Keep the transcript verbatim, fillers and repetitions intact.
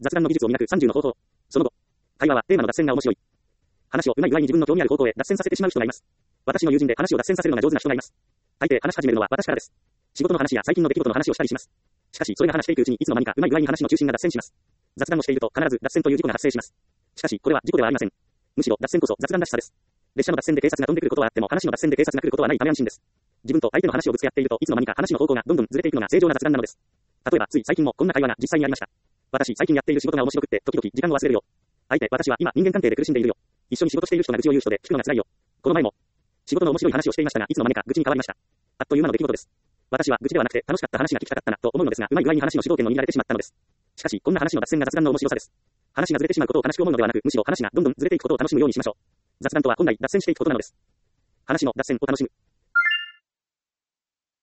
雑談の技術を磨くさんじゅうの方法。その後。会話はテーマの脱線が面白い。話をうまい具合に自分の興味ある方向へ脱線させてしまう人がいます。私の友人で話を脱線させるのが上手な人がいます。大抵話し始めるのは私からです。仕事の話や最近の出来事の話をしたりします。しかし、それが話していくうちにいつの間にかうまい具合に話の中心が脱線します。雑談をしていると必ず脱線という事故が発生します。しかし、これは事故ではありません。むしろ脱線こそ雑談らしさです。列車の脱線で警察が飛んでくることはあっても話の脱線で警察が来ることはないため安心です。自分と相手の話をぶつけ合っているといつの間にか話の方向がどんどんずれていくのが正常な雑談なのです。例えば、つい最近もこんな会話が実際にありました。私、最近やっている仕事が面白くって時々時間を忘れるよ。あえて私は今人間関係で苦しんでいるよ。一緒に仕事している人が愚痴を言う人で聞くのが辛いよ。この前も仕事の面白い話をしていましたがいつの間にか愚痴に変わりました。あっという間の出来事です。私は愚痴ではなくて楽しかった話が聞きたかったなと思うのですがうまい具合に話の主導権を握られてしまったのです。しかしこんな話の脱線が雑談の面白さです。話がずれてしまうことを悲しく思うのではなくむしろ話がどんどんずれていくことを楽しむようにしましょう。雑談とは本来脱線していくことなのです。話の脱線を楽しむ。